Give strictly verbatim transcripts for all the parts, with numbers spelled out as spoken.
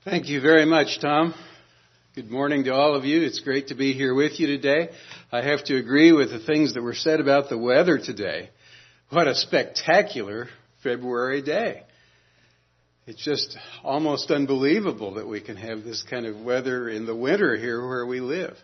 Thank you very much, Tom. Good morning to all of you. It's great to be here with you today. I have to agree with the things that were said about the weather today. What a spectacular February day. It's just almost unbelievable that we can have this kind of weather in the winter here where we live.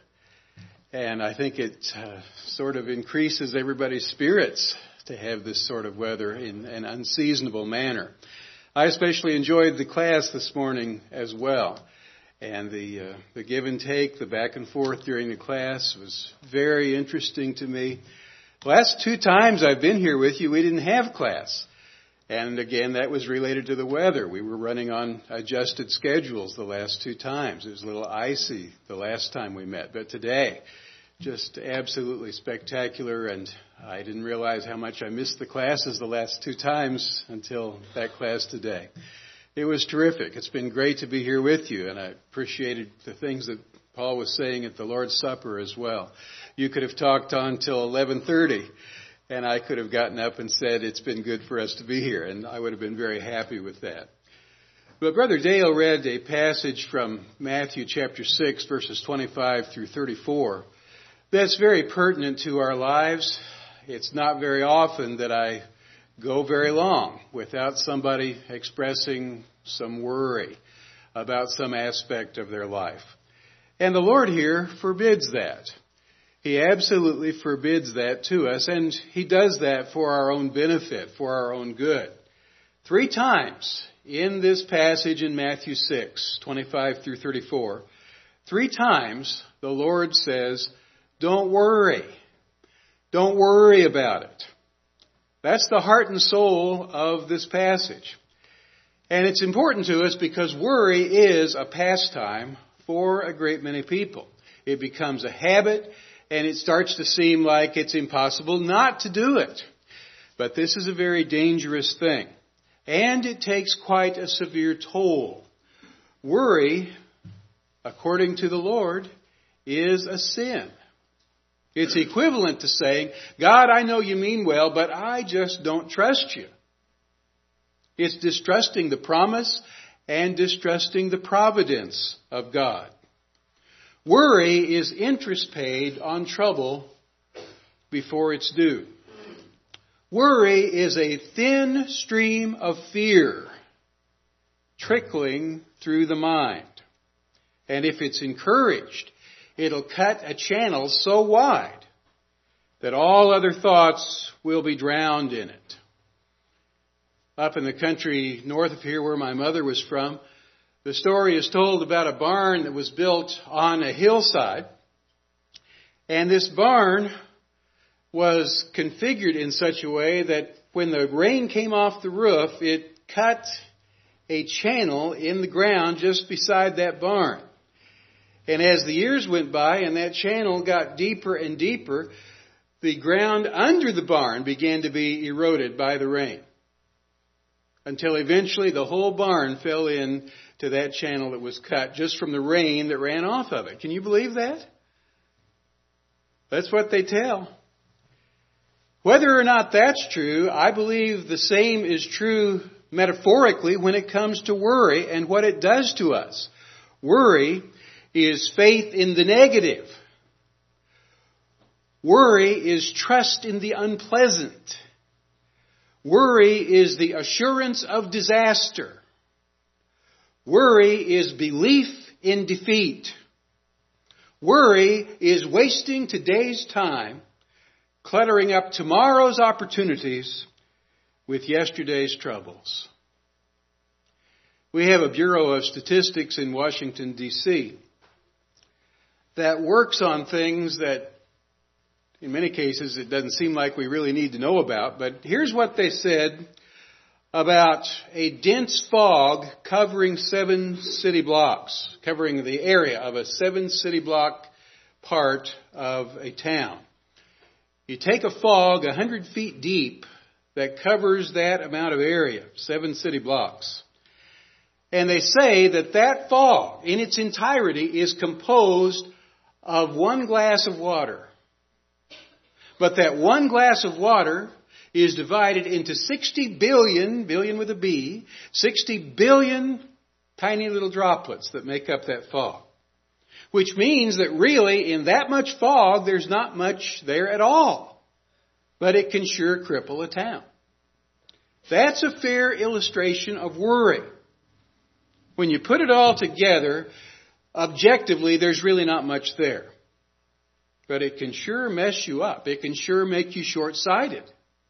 And I think it uh, sort of increases everybody's spirits to have this sort of weather in an unseasonable manner. I especially enjoyed the class this morning as well. And the uh, the give and take, the back and forth during the class was very interesting to me. The last two times I've been here with you, we didn't have class. And again, that was related to the weather. We were running on adjusted schedules the last two times. It was a little icy the last time we met. But today, just absolutely spectacular, and I didn't realize how much I missed the classes the last two times until that class today. It was terrific. It's been great to be here with you, and I appreciated the things that Paul was saying at the Lord's Supper as well. You could have talked on till eleven thirty, and I could have gotten up and said it's been good for us to be here, and I would have been very happy with that. But Brother Dale read a passage from Matthew chapter six, verses twenty-five through thirty-four. That's very pertinent to our lives. It's not very often that I go very long without somebody expressing some worry about some aspect of their life. And the Lord here forbids that. He absolutely forbids that to us, and He does that for our own benefit, for our own good. Three times in this passage in Matthew six, twenty-five through thirty-four, three times the Lord says, don't worry. Don't worry about it. That's the heart and soul of this passage. And it's important to us because worry is a pastime for a great many people. It becomes a habit, and it starts to seem like it's impossible not to do it. But this is a very dangerous thing. And it takes quite a severe toll. Worry, according to the Lord, is a sin. It's equivalent to saying, God, I know you mean well, but I just don't trust you. It's distrusting the promise and distrusting the providence of God. Worry is interest paid on trouble before it's due. Worry is a thin stream of fear trickling through the mind. And if it's encouraged, it'll cut a channel so wide that all other thoughts will be drowned in it. Up in the country north of here where my mother was from, the story is told about a barn that was built on a hillside. And this barn was configured in such a way that when the rain came off the roof, it cut a channel in the ground just beside that barn. And as the years went by and that channel got deeper and deeper, the ground under the barn began to be eroded by the rain. Until eventually the whole barn fell in to that channel that was cut just from the rain that ran off of it. Can you believe that? That's what they tell. Whether or not that's true, I believe the same is true metaphorically when it comes to worry and what it does to us. Worry is faith in the negative. Worry is trust in the unpleasant. Worry is the assurance of disaster. Worry is belief in defeat. Worry is wasting today's time, cluttering up tomorrow's opportunities with yesterday's troubles. We have a Bureau of Statistics in Washington, D C that works on things that, in many cases, it doesn't seem like we really need to know about. But here's what they said about a dense fog covering seven city blocks, covering the area of a seven city block part of a town. You take a fog one hundred feet deep that covers that amount of area, seven city blocks. And they say that that fog in its entirety is composed of one glass of water. But that one glass of water is divided into sixty billion, billion with a B, sixty billion tiny little droplets that make up that fog. Which means that really in that much fog, there's not much there at all. But it can sure cripple a town. That's a fair illustration of worry. When you put it all together, objectively, there's really not much there. But it can sure mess you up. It can sure make you short-sighted.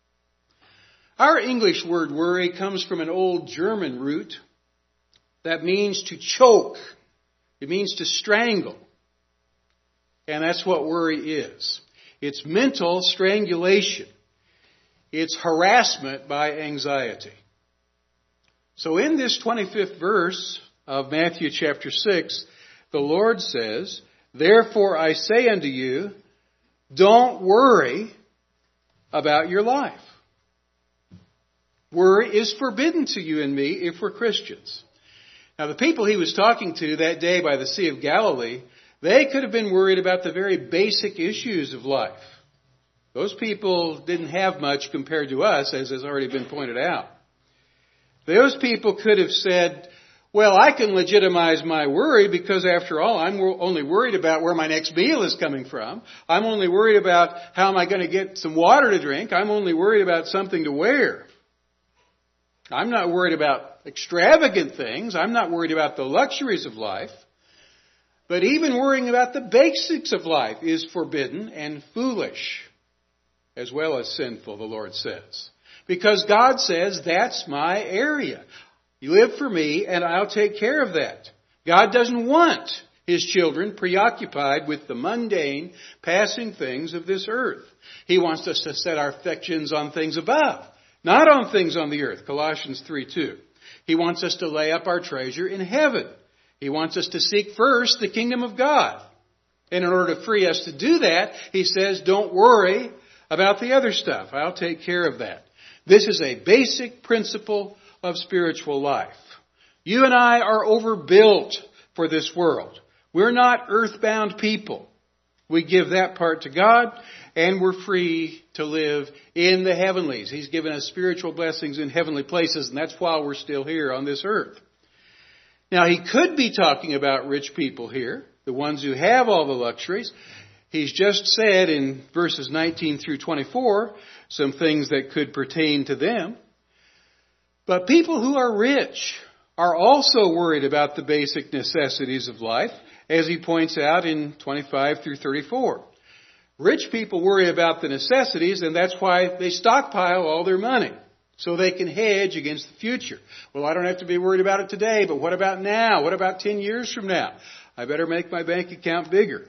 Our English word worry comes from an old German root that means to choke. It means to strangle. And that's what worry is. It's mental strangulation. It's harassment by anxiety. So in this twenty-fifth verse of Matthew chapter six, the Lord says, "Therefore I say unto you, don't worry about your life." Worry is forbidden to you and me if we're Christians. Now, the people he was talking to that day by the Sea of Galilee, they could have been worried about the very basic issues of life. Those people didn't have much compared to us, as has already been pointed out. Those people could have said, well, I can legitimize my worry because, after all, I'm only worried about where my next meal is coming from. I'm only worried about how am I going to get some water to drink. I'm only worried about something to wear. I'm not worried about extravagant things. I'm not worried about the luxuries of life. But even worrying about the basics of life is forbidden and foolish, as well as sinful, the Lord says. Because God says, that's my area. You live for me, and I'll take care of that. God doesn't want His children preoccupied with the mundane, passing things of this earth. He wants us to set our affections on things above, not on things on the earth. Colossians three two. He wants us to lay up our treasure in heaven. He wants us to seek first the kingdom of God. And in order to free us to do that, He says, don't worry about the other stuff. I'll take care of that. This is a basic principle of spiritual life. You and I are overbuilt for this world. We're not earthbound people. We give that part to God, and we're free to live in the heavenlies. He's given us spiritual blessings in heavenly places, and that's why we're still here on this earth. Now, he could be talking about rich people here, the ones who have all the luxuries. He's just said in verses nineteen through twenty-four some things that could pertain to them. But people who are rich are also worried about the basic necessities of life, as he points out in twenty-five through thirty-four. Rich people worry about the necessities, and that's why they stockpile all their money, so they can hedge against the future. Well, I don't have to be worried about it today, but what about now? What about ten years from now? I better make my bank account bigger.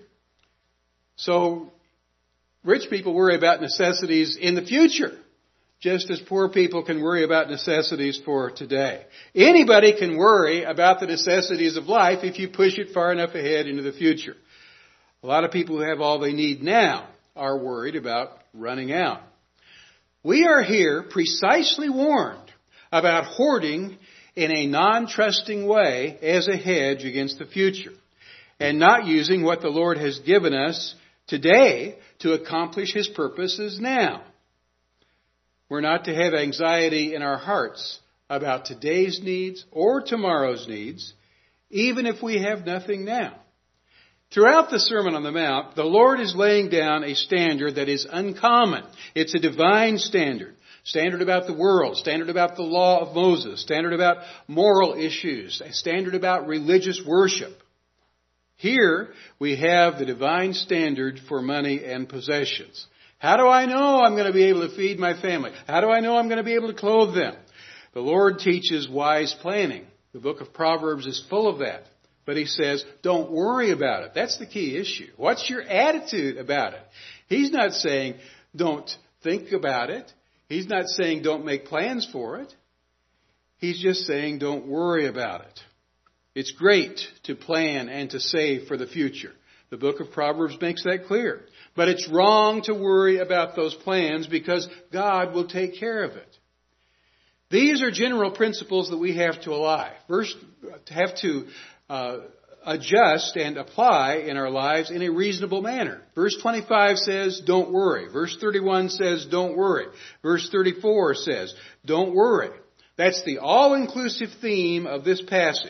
So, rich people worry about necessities in the future, just as poor people can worry about necessities for today. Anybody can worry about the necessities of life if you push it far enough ahead into the future. A lot of people who have all they need now are worried about running out. We are here precisely warned about hoarding in a non-trusting way as a hedge against the future, and not using what the Lord has given us today to accomplish His purposes now. We're not to have anxiety in our hearts about today's needs or tomorrow's needs, even if we have nothing now. Throughout the Sermon on the Mount, the Lord is laying down a standard that is uncommon. It's a divine standard. Standard about the world, standard about the law of Moses, standard about moral issues, a standard about religious worship. Here we have the divine standard for money and possessions. How do I know I'm going to be able to feed my family? How do I know I'm going to be able to clothe them? The Lord teaches wise planning. The book of Proverbs is full of that. But He says, don't worry about it. That's the key issue. What's your attitude about it? He's not saying don't think about it. He's not saying don't make plans for it. He's just saying don't worry about it. It's great to plan and to save for the future. The book of Proverbs makes that clear. But it's wrong to worry about those plans because God will take care of it. These are general principles that we have to apply. First, have to uh, adjust and apply in our lives in a reasonable manner. Verse twenty-five says, don't worry. Verse thirty-one says, don't worry. Verse thirty-four says, don't worry. That's the all-inclusive theme of this passage.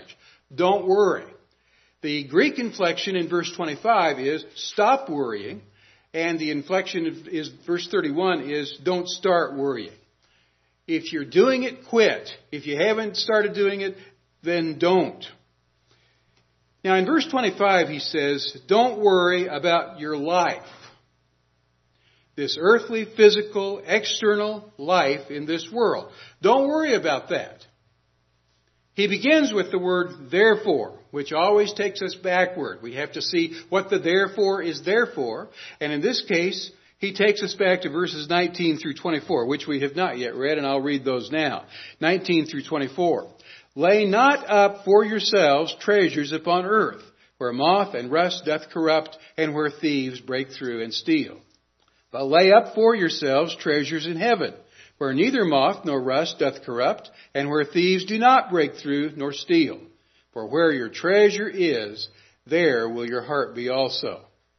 don't worry. The Greek inflection in verse twenty-five is stop worrying, and the inflection is verse thirty-one is don't start worrying. If you're doing it, quit. If you haven't started doing it, then don't. Now in verse twenty-five he says, don't worry about your life. This earthly, physical, external life in this world. Don't worry about that. He begins with the word therefore, which always takes us backward. We have to see what the therefore is there for. And in this case, he takes us back to verses nineteen through twenty-four, which we have not yet read, and I'll read those now. nineteen through twenty-four. Lay not up for yourselves treasures upon earth, where moth and rust doth corrupt, and where thieves break through and steal. But lay up for yourselves treasures in heaven, where neither moth nor rust doth corrupt, and where thieves do not break through nor steal. For where your treasure is, there will your heart be also.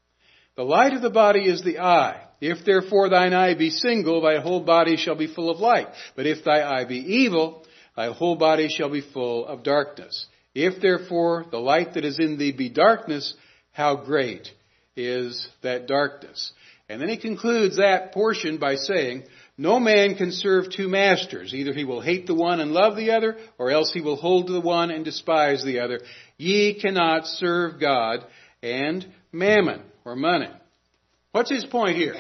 The light of the body is the eye. If therefore thine eye be single, thy whole body shall be full of light. But if thy eye be evil, thy whole body shall be full of darkness. If therefore the light that is in thee be darkness, how great is that darkness? And then he concludes that portion by saying, no man can serve two masters. Either he will hate the one and love the other, or else he will hold to the one and despise the other. Ye cannot serve God and mammon, or money. What's his point here?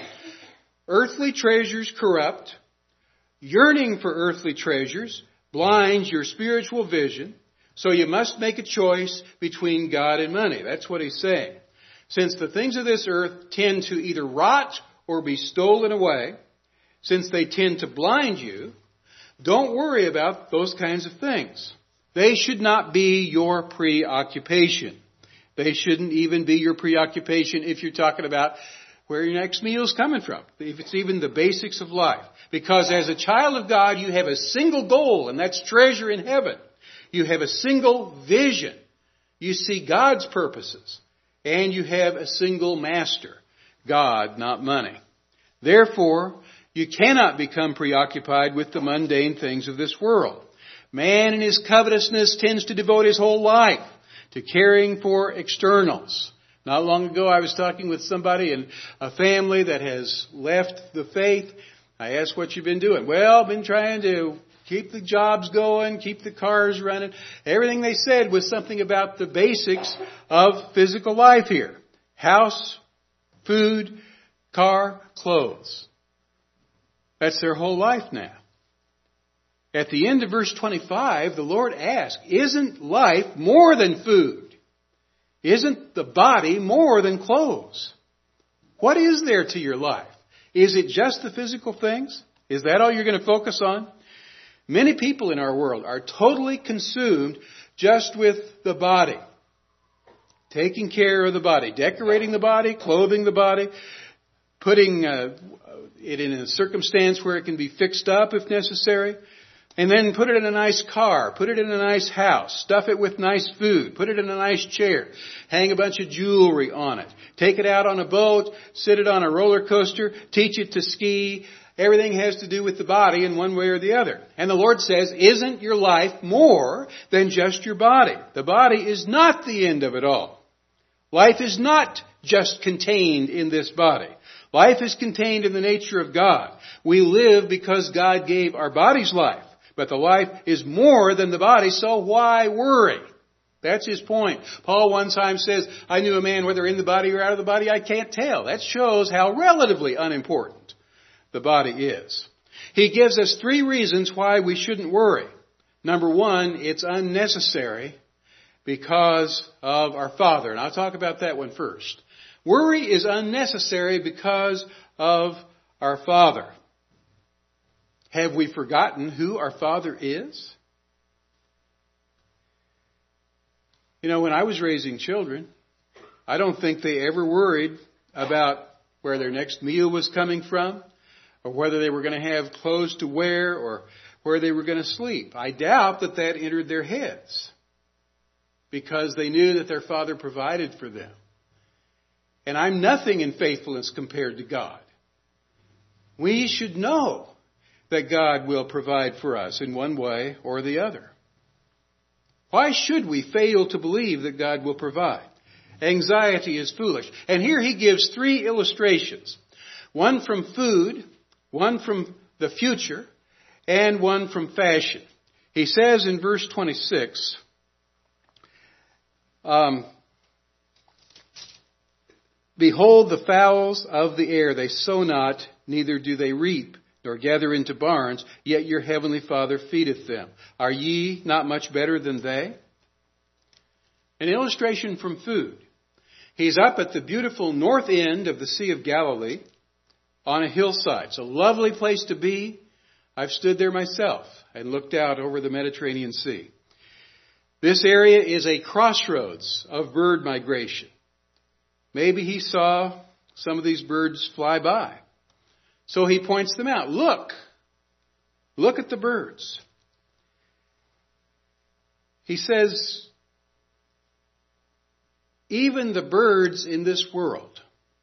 Earthly treasures corrupt. Yearning for earthly treasures blinds your spiritual vision. So you must make a choice between God and money. That's what he's saying. Since the things of this earth tend to either rot or be stolen away, since they tend to blind you, don't worry about those kinds of things. They should not be your preoccupation. They shouldn't even be your preoccupation if you're talking about where your next meal is coming from, if it's even the basics of life. Because as a child of God, you have a single goal, and that's treasure in heaven. You have a single vision. You see God's purposes. And you have a single master, God, not money. Therefore, you cannot become preoccupied with the mundane things of this world. Man in his covetousness tends to devote his whole life to caring for externals. Not long ago, I was talking with somebody in a family that has left the faith. I asked, what you've been doing? Well, I've been trying to keep the jobs going, keep the cars running. Everything they said was something about the basics of physical life here. House, food, car, clothes. That's their whole life now. At the end of verse twenty-five, the Lord asks, isn't life more than food? Isn't the body more than clothes? What is there to your life? Is it just the physical things? Is that all you're going to focus on? Many people in our world are totally consumed just with the body. Taking care of the body, decorating the body, clothing the body, putting uh, it in a circumstance where it can be fixed up if necessary. And then put it in a nice car, put it in a nice house, stuff it with nice food, put it in a nice chair, hang a bunch of jewelry on it, take it out on a boat, sit it on a roller coaster, teach it to ski. Everything has to do with the body in one way or the other. And the Lord says, isn't your life more than just your body? The body is not the end of it all. Life is not just contained in this body. Life is contained in the nature of God. We live because God gave our bodies life. But the life is more than the body, so why worry? That's his point. Paul one time says, I knew a man whether in the body or out of the body, I can't tell. That shows how relatively unimportant the body is. He gives us three reasons why we shouldn't worry. Number one, it's unnecessary because of our Father. And I'll talk about that one first. Worry is unnecessary because of our Father. Have we forgotten who our Father is? You know, when I was raising children, I don't think they ever worried about where their next meal was coming from, or whether they were going to have clothes to wear, or where they were going to sleep. I doubt that that entered their heads, because they knew that their Father provided for them. And I'm nothing in faithfulness compared to God. We should know that God will provide for us in one way or the other. Why should we fail to believe that God will provide? Anxiety is foolish. And here he gives three illustrations. One from food, one from the future, and one from fashion. He says in verse twenty-six, um, Behold the fowls of the air, they sow not, neither do they reap, nor gather into barns, yet your heavenly Father feedeth them. Are ye not much better than they? An illustration from food. He's up at the beautiful north end of the Sea of Galilee on a hillside. It's a lovely place to be. I've stood there myself and looked out over the Mediterranean Sea. This area is a crossroads of bird migration. Maybe he saw some of these birds fly by. So he points them out. Look, look at the birds. He says, even the birds in this world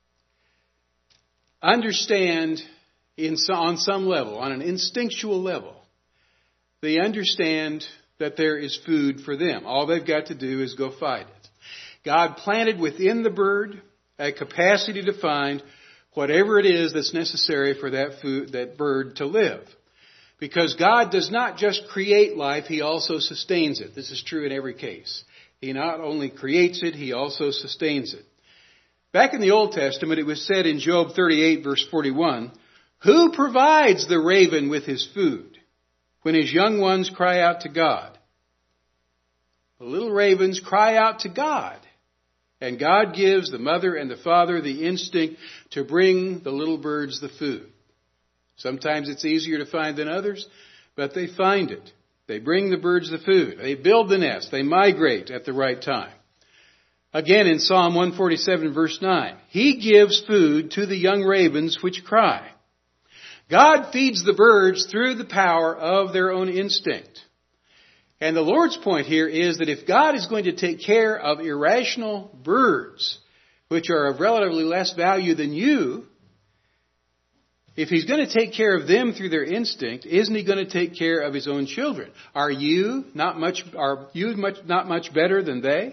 understand in, on some level, on an instinctual level, they understand that there is food for them. All they've got to do is go find it. God planted within the bird a capacity to find whatever it is that's necessary for that food, that bird to live. Because God does not just create life, He also sustains it. This is true in every case. He not only creates it, He also sustains it. Back in the Old Testament, it was said in Job thirty-eight, verse forty-one, Who provides the raven with his food when his young ones cry out to God? The little ravens cry out to God. And God gives the mother and the father the instinct to bring the little birds the food. Sometimes it's easier to find than others, but they find it. They bring the birds the food. They build the nest. They migrate at the right time. Again in Psalm one forty-seven, verse nine, He gives food to the young ravens which cry. God feeds the birds through the power of their own instinct. And the Lord's point here is that if God is going to take care of irrational birds, which are of relatively less value than you, if He's going to take care of them through their instinct, isn't He going to take care of His own children? Are you not much, are you much, not much better than they?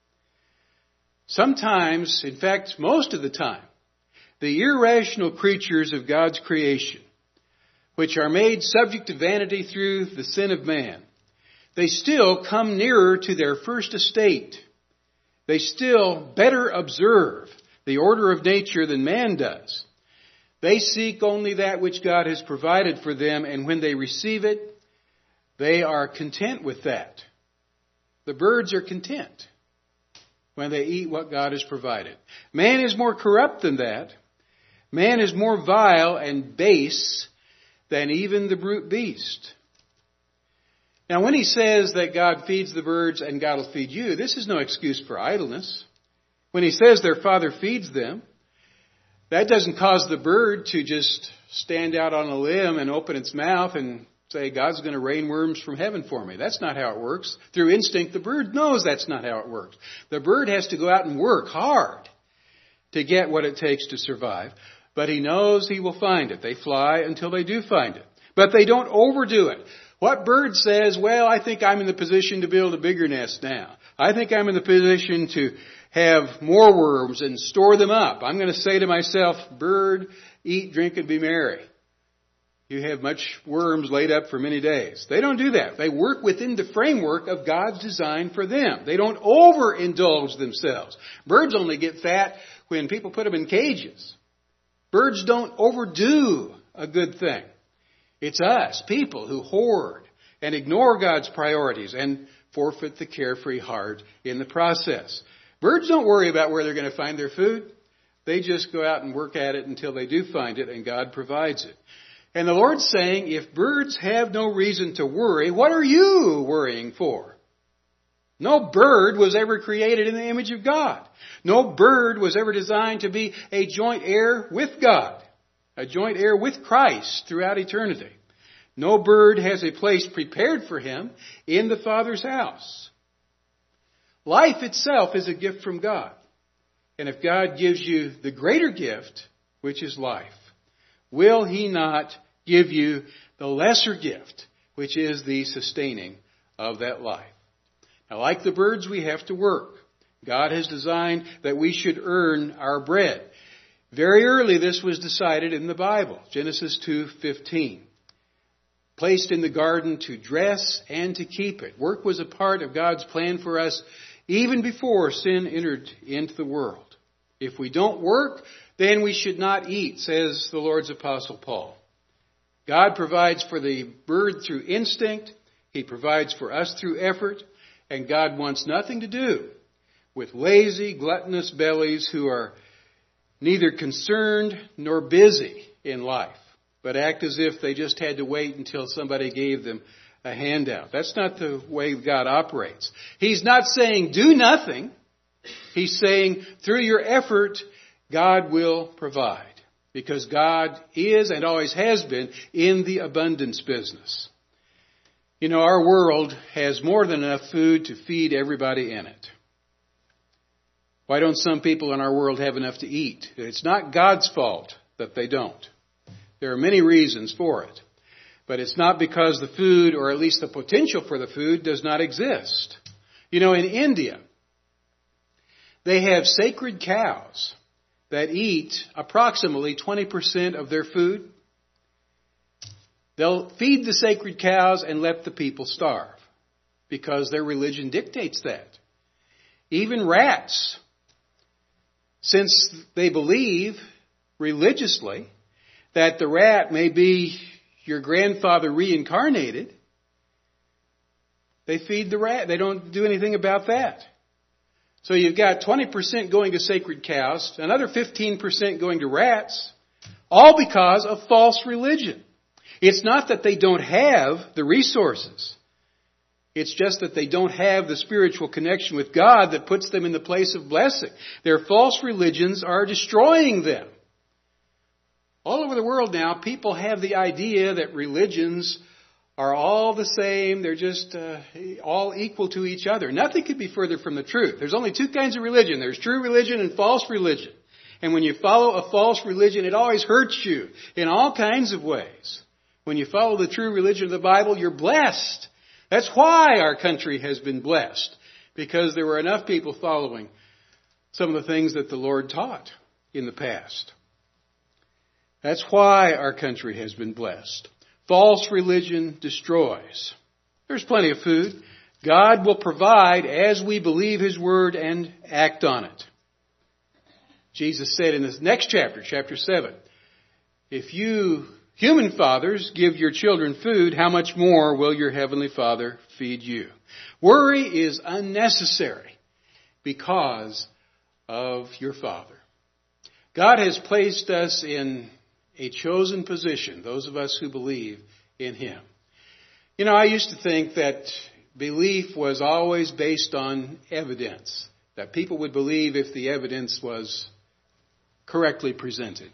Sometimes, in fact, most of the time, the irrational creatures of God's creation, which are made subject to vanity through the sin of man, they still come nearer to their first estate. They still better observe the order of nature than man does. They seek only that which God has provided for them, and when they receive it, they are content with that. The birds are content when they eat what God has provided. Man is more corrupt than that. Man is more vile and base than even the brute beast. Now, when he says that God feeds the birds and God will feed you, this is no excuse for idleness. When he says their Father feeds them, that doesn't cause the bird to just stand out on a limb and open its mouth and say, God's going to rain worms from heaven for me. That's not how it works. Through instinct, the bird knows that's not how it works. The bird has to go out and work hard to get what it takes to survive. But he knows he will find it. They fly until they do find it. But they don't overdo it. What bird says, well, I think I'm in the position to build a bigger nest now. I think I'm in the position to have more worms and store them up. I'm going to say to myself, bird, eat, drink, and be merry. You have much worms laid up for many days. They don't do that. They work within the framework of God's design for them. They don't overindulge themselves. Birds only get fat when people put them in cages. Birds don't overdo a good thing. It's us, people, who hoard and ignore God's priorities and forfeit the carefree heart in the process. Birds don't worry about where they're going to find their food. They just go out and work at it until they do find it, and God provides it. And the Lord's saying, if birds have no reason to worry, what are you worrying for? No bird was ever created in the image of God. No bird was ever designed to be a joint heir with God. A joint heir with Christ throughout eternity. No bird has a place prepared for him in the Father's house. Life itself is a gift from God. And if God gives you the greater gift, which is life, will He not give you the lesser gift, which is the sustaining of that life? Now, like the birds, we have to work. God has designed that we should earn our bread. Very early, this was decided in the Bible, Genesis two fifteen. Placed in the garden to dress and to keep it. Work was a part of God's plan for us even before sin entered into the world. If we don't work, then we should not eat, says the Lord's Apostle Paul. God provides for the bird through instinct. He provides for us through effort. And God wants nothing to do with lazy, gluttonous bellies who are neither concerned nor busy in life, but act as if they just had to wait until somebody gave them a handout. That's not the way God operates. He's not saying do nothing. He's saying through your effort, God will provide. Because God is and always has been in the abundance business. You know, our world has more than enough food to feed everybody in it. Why don't some people in our world have enough to eat? It's not God's fault that they don't. There are many reasons for it. But it's not because the food, or at least the potential for the food, does not exist. You know, in India, they have sacred cows that eat approximately twenty percent of their food. They'll feed the sacred cows and let the people starve because their religion dictates that. Even rats, since they believe religiously that the rat may be your grandfather reincarnated, they feed the rat. They don't do anything about that. So you've got twenty percent going to sacred cows, another fifteen percent going to rats, all because of false religion. It's not that they don't have the resources. It's just that they don't have the spiritual connection with God that puts them in the place of blessing. Their false religions are destroying them. All over the world now, people have the idea that religions are all the same. They're just uh, all equal to each other. Nothing could be further from the truth. There's only two kinds of religion. There's true religion and false religion. And when you follow a false religion, it always hurts you in all kinds of ways. When you follow the true religion of the Bible, you're blessed. That's why our country has been blessed. Because there were enough people following some of the things that the Lord taught in the past. That's why our country has been blessed. False religion destroys. There's plenty of food. God will provide as we believe His Word and act on it. Jesus said in this next chapter, chapter seven, if you human fathers give your children food, how much more will your Heavenly Father feed you? Worry is unnecessary because of your Father. God has placed us in a chosen position, those of us who believe in Him. You know, I used to think that belief was always based on evidence, that people would believe if the evidence was correctly presented.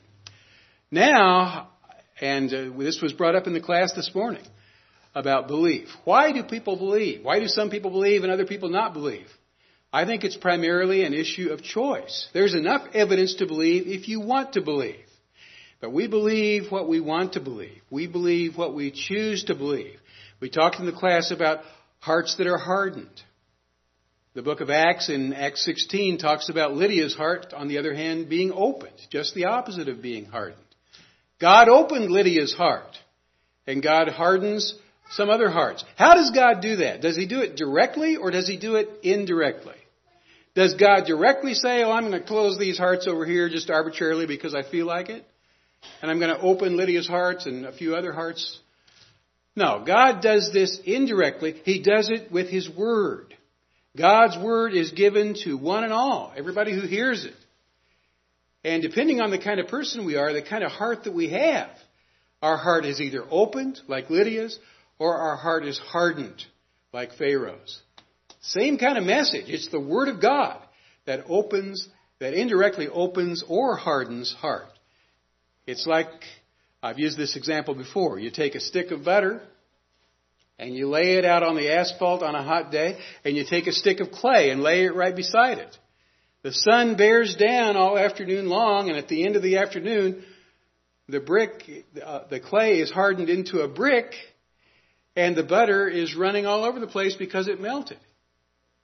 Now, and uh, this was brought up in the class this morning about belief. Why do people believe? Why do some people believe and other people not believe? I think it's primarily an issue of choice. There's enough evidence to believe if you want to believe. But we believe what we want to believe. We believe what we choose to believe. We talked in the class about hearts that are hardened. The book of Acts in Acts sixteen talks about Lydia's heart, on the other hand, being opened. Just the opposite of being hardened. God opened Lydia's heart. And God hardens some other hearts. How does God do that? Does He do it directly or does He do it indirectly? Does God directly say, oh, I'm going to close these hearts over here just arbitrarily because I feel like it? And I'm going to open Lydia's hearts and a few other hearts? No, God does this indirectly. He does it with His Word. God's Word is given to one and all, everybody who hears it. And depending on the kind of person we are, the kind of heart that we have, our heart is either opened, like Lydia's, or our heart is hardened, like Pharaoh's. Same kind of message. It's the Word of God that opens, that indirectly opens or hardens heart. It's like, I've used this example before. You take a stick of butter and you lay it out on the asphalt on a hot day, and you take a stick of clay and lay it right beside it. The sun bears down all afternoon long, and at the end of the afternoon, the brick, uh, the clay is hardened into a brick, and the butter is running all over the place because it melted.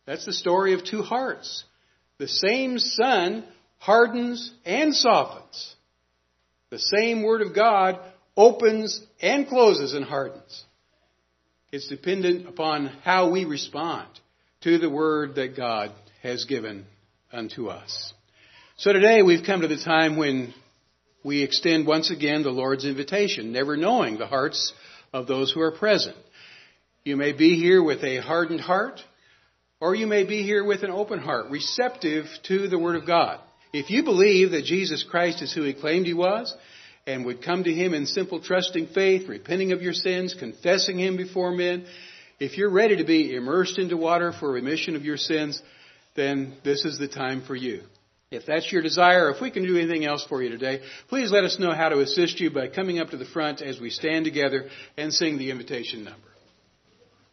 That's the story of two hearts. The same Son hardens and softens. The same Word of God opens and closes and hardens. It's dependent upon how we respond to the Word that God has given unto us. So today we've come to the time when we extend once again the Lord's invitation, never knowing the hearts of those who are present. You may be here with a hardened heart, or you may be here with an open heart, receptive to the Word of God. If you believe that Jesus Christ is who He claimed He was, and would come to Him in simple trusting faith, repenting of your sins, confessing Him before men, if you're ready to be immersed into water for remission of your sins, then this is the time for you. If that's your desire, if we can do anything else for you today, please let us know how to assist you by coming up to the front as we stand together and sing the invitation number.